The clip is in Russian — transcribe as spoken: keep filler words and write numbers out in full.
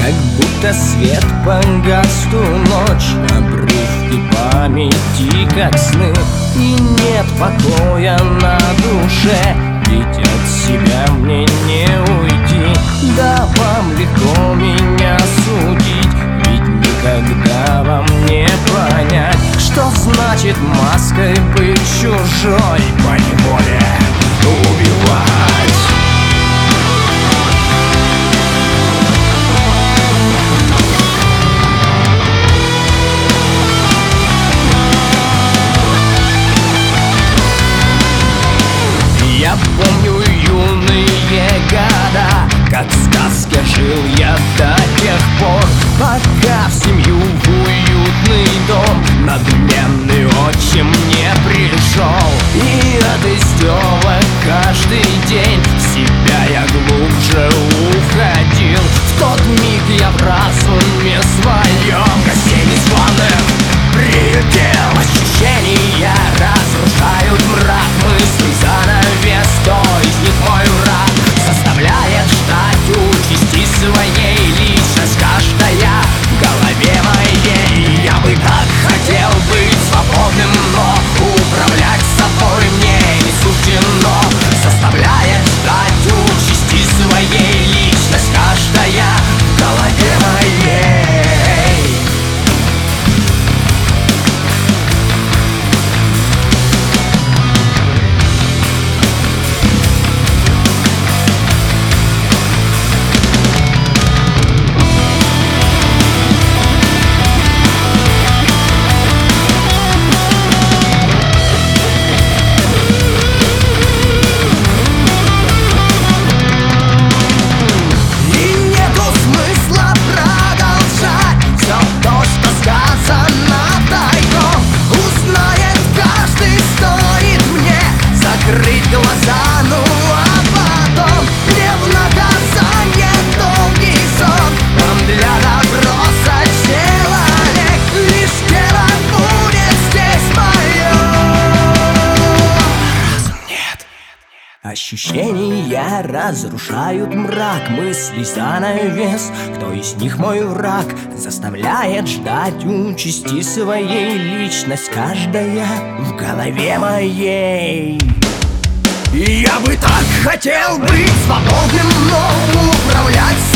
Как будто свет погас ту ночь, обрывки памяти, как сны. И нет покоя на душе, ведь от себя мне не уйти. Да вам легко меня судить, ведь никогда вам не понять, что значит маской быть чужой, поневоле убивать. Я помню юные года, как в сказке жил я до тех пор, пока в семью в уютный дом надменный отчим не пришел. И от издевок каждый день в себя я глубже уходил. В тот миг я в разуме своем гостей незваных прилетел. Ощущения разрушают мрак, мысли занавес, кто из них мой враг? Заставляет ждать участи своей личность каждая в голове моей. Я бы так хотел быть свободным, но управлять собой мне не суждено. Заставляет ждать участи своей личность каждая в голове моей. Ощущения разрушают мрак, мысли занавес, кто из них мой враг? Заставляет ждать участи своей личность каждая в голове моей. Я бы так хотел быть свободным, но управлять